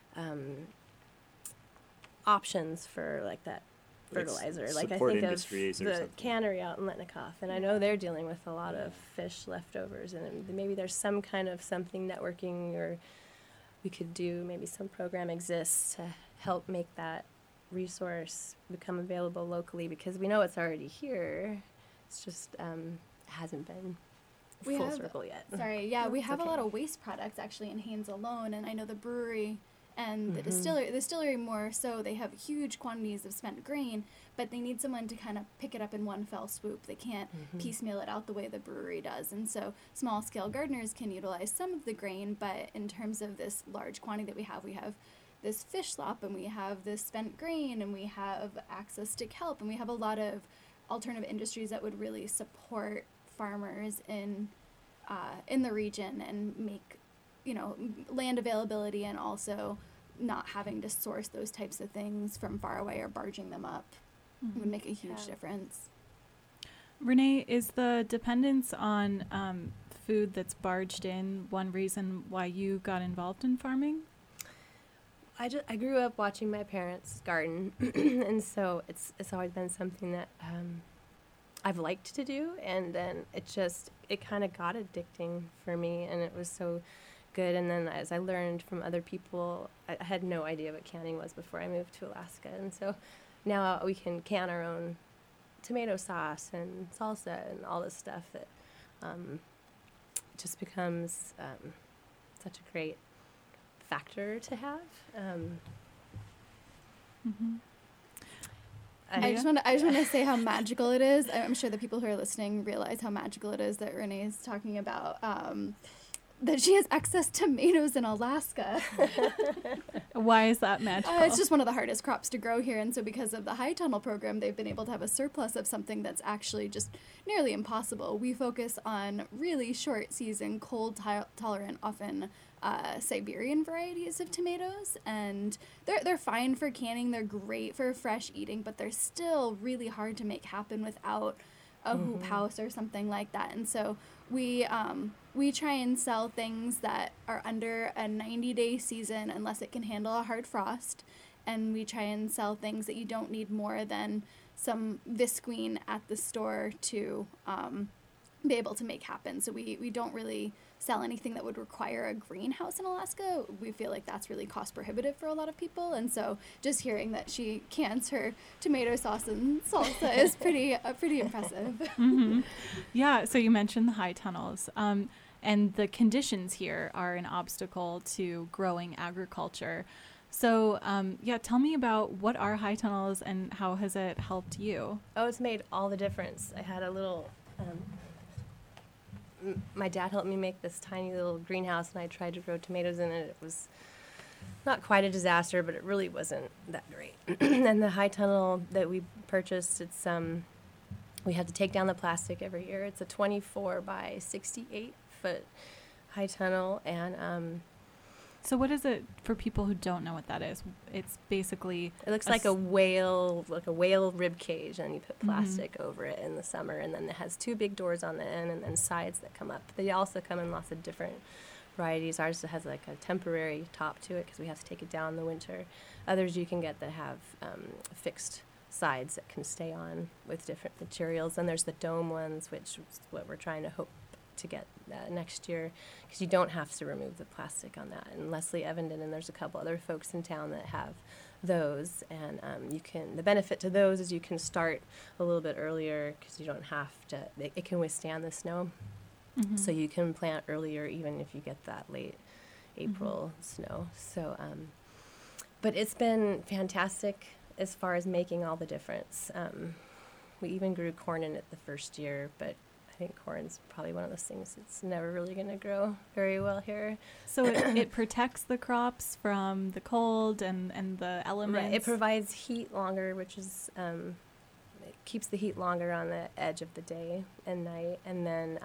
options for like that fertilizer. Like I think of the cannery out in Letnikoff, and I know they're dealing with a lot of fish leftovers, and maybe there's some kind of something networking, or we could do, maybe some program exists to help make that resource become available locally, because we know it's already here. It's just hasn't been full circle yet.
Sorry, yeah, we have a lot of waste products actually in Haines alone, and I know the brewery and the distillery more so, they have huge quantities of spent grain, but they need someone to kind of pick it up in one fell swoop. They can't piecemeal it out the way the brewery does, and so small scale gardeners can utilize some of the grain, but in terms of this large quantity that we have this fish slop, and we have this spent grain, and we have access to kelp, and we have a lot of alternative industries that would really support farmers in the region and make land availability, and also not having to source those types of things from far away or barging them up would make a huge difference.
Renee, is the dependence on food that's barged in one reason why you got involved in farming?
I grew up watching my parents garden, and so it's always been something that I've liked to do, and then it kind of got addicting for me, and it was so good. And then as I learned from other people, I had no idea what canning was before I moved to Alaska, and so now we can can our own tomato sauce and salsa and all this stuff that just becomes such a great factor to have.
I just want to say how magical it is. I'm sure the people who are listening realize how magical it is that Renee is talking about that she has access to tomatoes in Alaska.
Why is that magical?
It's just one of the hardest crops to grow here, and so because of the High Tunnel program, they've been able to have a surplus of something that's actually just nearly impossible. We focus on really short season, cold tolerant, often Siberian varieties of tomatoes, and they're fine for canning. They're great for fresh eating, but they're still really hard to make happen without a hoop house or something like that. And so we try and sell things that are under a 90-day season unless it can handle a hard frost, and we try and sell things that you don't need more than some visqueen at the store to be able to make happen. So we don't really sell anything that would require a greenhouse in Alaska. We feel like that's really cost prohibitive for a lot of people, and so just hearing that she cans her tomato sauce and salsa is pretty impressive.
Yeah, so you mentioned the high tunnels, and the conditions here are an obstacle to growing agriculture. So tell me about what are high tunnels and how has it helped you?
Oh, it's made all the difference. I had a little my dad helped me make this tiny little greenhouse, and I tried to grow tomatoes in it. It was not quite a disaster, but it really wasn't that great. And the high tunnel that we purchased, it's we had to take down the plastic every year. It's a 24 by 68 foot high tunnel, and
So what is it for people who don't know what that is? It's basically
it looks like a whale rib cage, and you put plastic over it in the summer, and then it has two big doors on the end and then sides that come up. They also come in lots of different varieties. Ours has like a temporary top to it because we have to take it down in the winter. Others you can get that have fixed sides that can stay on with different materials. And there's the dome ones, which is what we're trying to hope to get next year, because you don't have to remove the plastic on that. And Leslie Evenden and there's a couple other folks in town that have those, and the benefit to those is you can start a little bit earlier because you don't have to. It can withstand the snow, so you can plant earlier even if you get that late April snow. So, but it's been fantastic as far as making all the difference. We even grew corn in it the first year, but I think corn's probably one of those things that's never really going to grow very well here.
So it protects the crops from the cold and the elements.
Right. It provides heat longer, which is it keeps the heat longer on the edge of the day and night. And then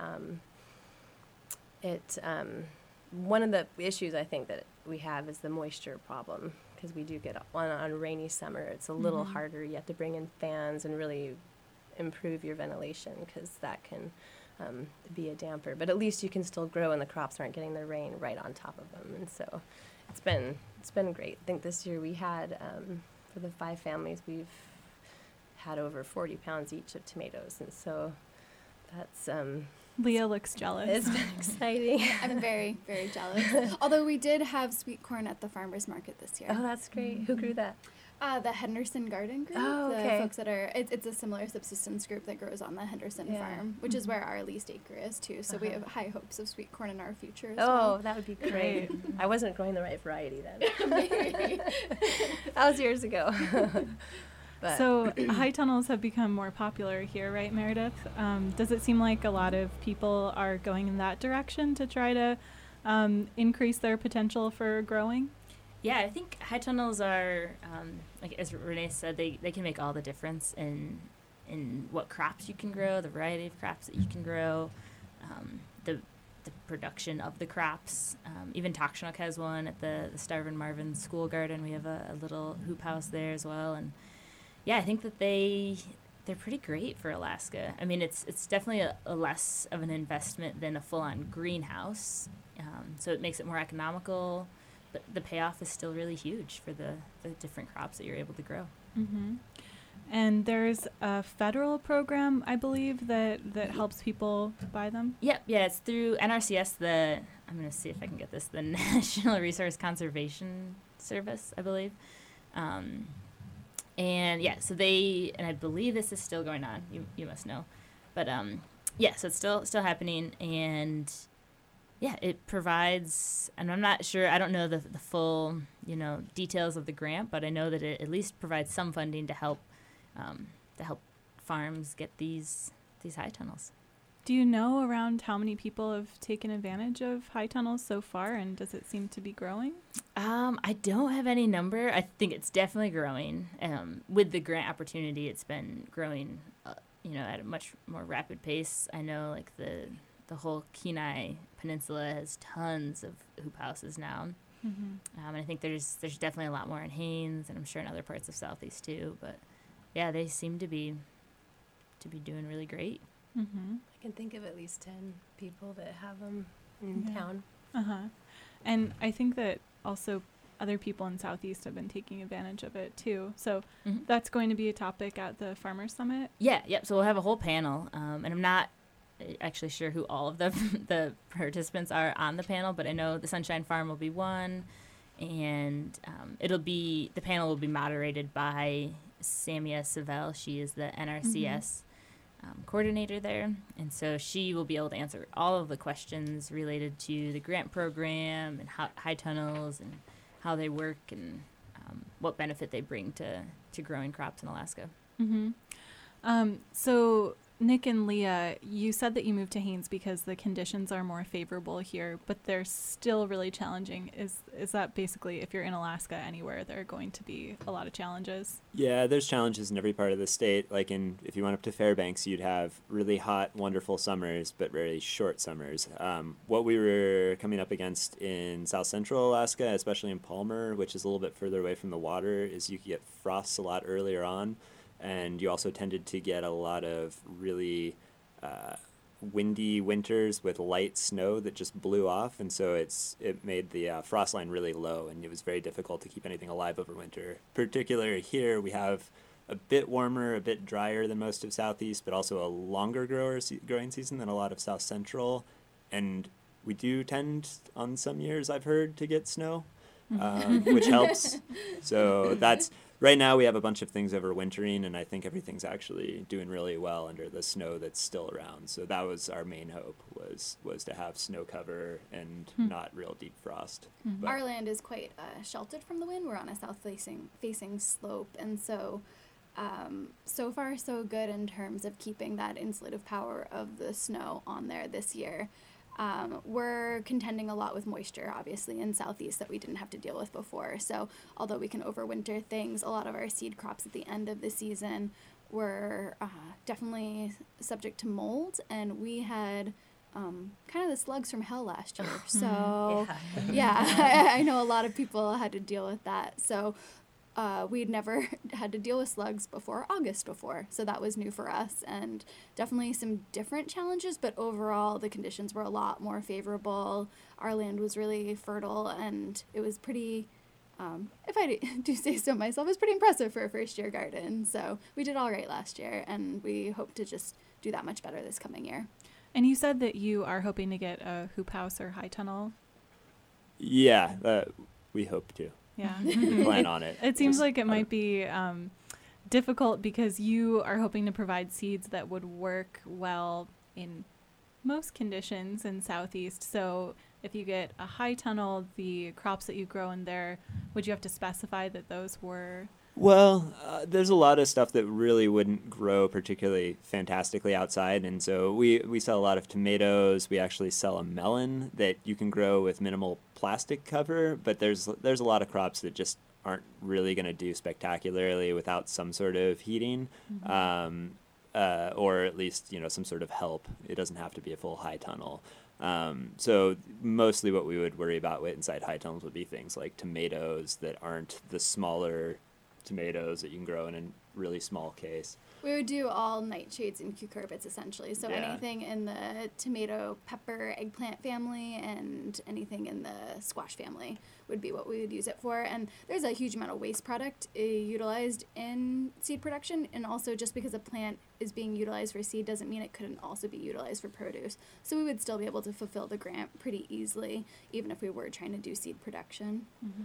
one of the issues I think that we have is the moisture problem, because we do get on rainy summer. It's a little harder. You have to bring in fans and really improve your ventilation, because that can be a damper. But at least you can still grow, and the crops aren't getting the rain right on top of them. And so it's been great. I think this year we had for the 5 families, we've had over 40 pounds each of tomatoes, and so that's
Leah looks jealous.
It's been exciting.
I'm very, very jealous. Although we did have sweet corn at the farmers market this year.
Oh, that's great. Who grew that?
The Henderson Garden Group.
Oh, okay.
The folks that are, it's a similar subsistence group that grows on the Henderson farm, which is where our leased acre is too. So we have high hopes of sweet corn in our future as well.
That would be great. I wasn't growing the right variety then. That was years ago. But
So high tunnels have become more popular here, right, Meredith? Does it seem like a lot of people are going in that direction to try to increase their potential for growing?
Yeah, I think high tunnels are, like as Renee said, they can make all the difference in what crops you can grow, the variety of crops that you can grow, the production of the crops. Even Takshonok has one at the Starvin Marvin School Garden. We have a little hoop house there as well, and yeah, I think that they're pretty great for Alaska. I mean, it's definitely a less of an investment than a full-on greenhouse, so it makes it more economical. But the payoff is still really huge for the different crops that you're able to grow.
Mm-hmm. And there's a federal program, I believe, that helps people buy them?
Yeah, it's through NRCS, I'm going to see if I can get this, the National Resource Conservation Service, I believe. And yeah, so and I believe this is still going on, you must know. But yeah, so it's still happening, and yeah, it provides, and I'm not sure, I don't know the full, details of the grant, but I know that it at least provides some funding to help farms get these high tunnels.
Do you know around how many people have taken advantage of high tunnels so far, and does it seem to be growing?
I don't have any number. I think it's definitely growing. With the grant opportunity, it's been growing, at a much more rapid pace. I know, like the whole Kenai Peninsula has tons of hoop houses now. Mm-hmm. And I think there's definitely a lot more in Haines, and I'm sure in other parts of Southeast too. But yeah, they seem to be doing really great.
Mm-hmm.
I can think of at least 10 people that have them in town.
Uh-huh. And I think that also other people in Southeast have been taking advantage of it too. So that's going to be a topic at the Farmers Summit.
Yeah, yep. So we'll have a whole panel, and I'm not actually sure who all of the participants are on the panel, but I know the Sunshine Farm will be one, and the panel will be moderated by Samia Savell. She is the NRCS coordinator there, and so she will be able to answer all of the questions related to the grant program and how high tunnels and how they work and what benefit they bring to growing crops in Alaska.
Mm-hmm. So Nick and Leah, you said that you moved to Haines because the conditions are more favorable here, but they're still really challenging. Is that basically, if you're in Alaska anywhere, there are going to be a lot of challenges?
Yeah, there's challenges in every part of the state. Like if you went up to Fairbanks, you'd have really hot, wonderful summers, but very short summers. What we were coming up against in South Central Alaska, especially in Palmer, which is a little bit further away from the water, is you could get frosts a lot earlier on. And you also tended to get a lot of really windy winters with light snow that just blew off, and so it made the frost line really low, and it was very difficult to keep anything alive over winter. Particularly here, we have a bit warmer, a bit drier than most of Southeast, but also a longer growing season than a lot of South Central, and we do tend, on some years I've heard, to get snow, which helps. So that's... Right now we have a bunch of things overwintering, and I think everything's actually doing really well under the snow that's still around. So that was our main hope, was to have snow cover and not real deep frost. But
Our land is quite sheltered from the wind. We're on a south-facing slope, and so so far so good in terms of keeping that insulative power of the snow on there this year. We're contending a lot with moisture, obviously, in Southeast that we didn't have to deal with before. So although we can overwinter things, a lot of our seed crops at the end of the season were definitely subject to mold, and we had kind of the slugs from hell last year. So I know a lot of people had to deal with that. So we'd never had to deal with slugs before August before, so that was new for us, and definitely some different challenges, but overall the conditions were a lot more favorable. Our land was really fertile, and it was pretty, if I do say so myself, it was pretty impressive for a first-year garden, so we did all right last year, and we hope to just do that much better this coming year.
And you said that you are hoping to get a hoop house or high tunnel?
yeah, we hope to.
Yeah.
Plan on it.
It seems like it might be difficult because you are hoping to provide seeds that would work well in most conditions in Southeast. So if you get a high tunnel, the crops that you grow in there, would you have to specify that those were...
Well, there's a lot of stuff that really wouldn't grow particularly fantastically outside, and so we sell a lot of tomatoes. We actually sell a melon that you can grow with minimal plastic cover, but there's a lot of crops that just aren't really going to do spectacularly without some sort of heating, or at least some sort of help. It doesn't have to be a full high tunnel. So mostly what we would worry about inside high tunnels would be things like tomatoes that aren't the smaller tomatoes that you can grow in a really small case.
We would do all nightshades and cucurbits essentially. So anything in the tomato, pepper, eggplant family, and anything in the squash family would be what we would use it for. And there's a huge amount of waste product utilized in seed production. And also just because a plant is being utilized for seed doesn't mean it couldn't also be utilized for produce. So we would still be able to fulfill the grant pretty easily, even if we were trying to do seed production.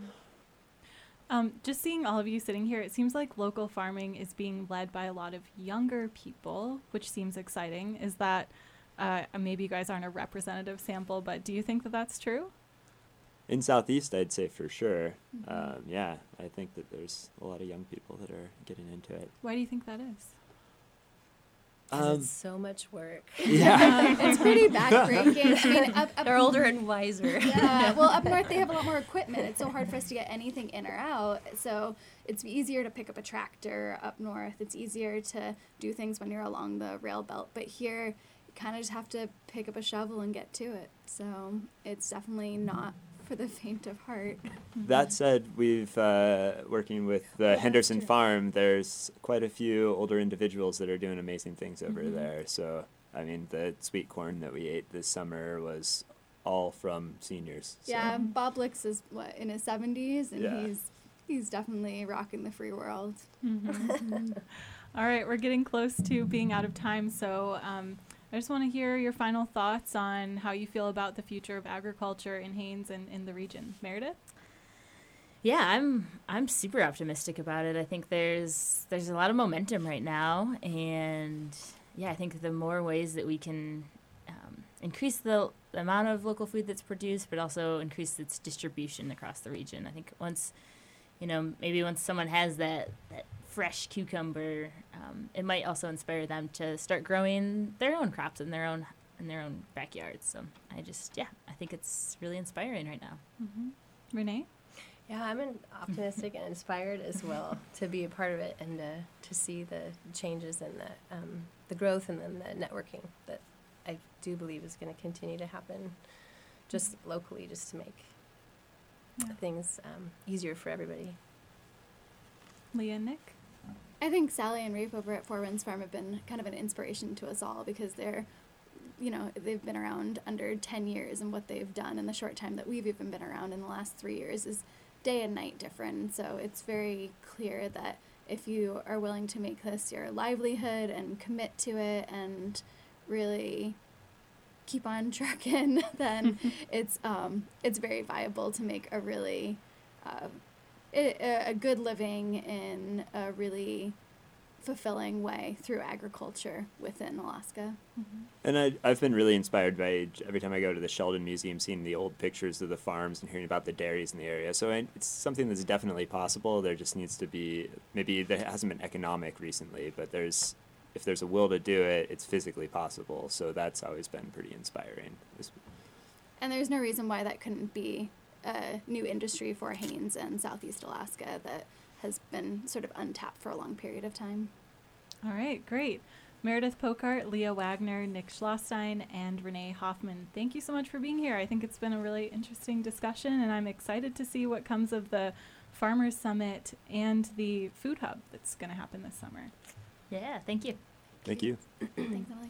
Just seeing all of you sitting here, it seems like local farming is being led by a lot of younger people, which seems exciting. Is that, maybe you guys aren't a representative sample, but do you think that that's true?
In Southeast, I'd say for sure. I think that there's a lot of young people that are getting into it.
Why do you think that is?
It's so much work.
Yeah.
It's pretty backbreaking. I mean, up
They're older and wiser.
Yeah, well, up north they have a lot more equipment. It's so hard for us to get anything in or out. So it's easier to pick up a tractor up north. It's easier to do things when you're along the rail belt. But here, you kind of just have to pick up a shovel and get to it. So it's definitely not for the faint of heart.
That said, we've working with the Henderson Farm, there's quite a few older individuals that are doing amazing things over there. So, I mean, the sweet corn that we ate this summer was all from seniors. So.
Yeah, Bob Licks is, in his 70s, and he's definitely rocking the free world.
All right, we're getting close to being out of time, so I just want to hear your final thoughts on how you feel about the future of agriculture in Haines and in the region. Meredith?
Yeah, I'm super optimistic about it. I think there's a lot of momentum right now, and I think the more ways that we can increase the amount of local food that's produced, but also increase its distribution across the region. I think once someone has that fresh cucumber. It might also inspire them to start growing their own crops in their own backyards. So I think it's really inspiring right now.
Mm-hmm. Renee?
Yeah, I'm optimistic and inspired as well to be a part of it and to see the changes and the growth and then the networking that I do believe is going to continue to happen just locally, just to make things easier for everybody.
Leah and Nick?
I think Sally and Rafe over at Four Winds Farm have been kind of an inspiration to us all because they've been around under 10 years, and what they've done in the short time that we've even been around in the last 3 years is day and night different. So it's very clear that if you are willing to make this your livelihood and commit to it and really keep on trucking, then it's very viable to make a really a good living in a really fulfilling way through agriculture within Alaska.
Mm-hmm.
And I've been really inspired by, every time I go to the Sheldon Museum, seeing the old pictures of the farms and hearing about the dairies in the area. So it's something that's definitely possible. There just needs to be, maybe there hasn't been economic recently, but if there's a will to do it, it's physically possible. So that's always been pretty inspiring.
And there's no reason why that couldn't be a new industry for Haines and Southeast Alaska that has been sort of untapped for a long period of time.
All right, great. Meredith Pokart, Leah Wagner, Nick Schlosstein, and Renee Hoffman, thank you so much for being here. I think it's been a really interesting discussion, and I'm excited to see what comes of the Farmers Summit and the Food Hub that's going to happen this summer.
Yeah, thank you.
Thank you.
Thanks, Emily.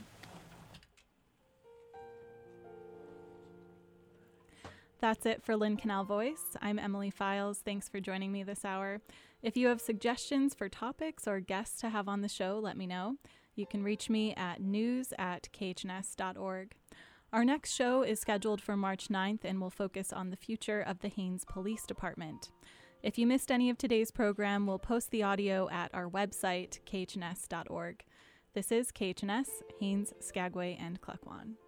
That's it for Lynn Canal Voice. I'm Emily Files. Thanks for joining me this hour. If you have suggestions for topics or guests to have on the show, let me know. You can reach me at news@khns.org. Our next show is scheduled for March 9th and will focus on the future of the Haines Police Department. If you missed any of today's program, we'll post the audio at our website, khns.org. This is KHNS, Haines, Skagway, and Klukwan.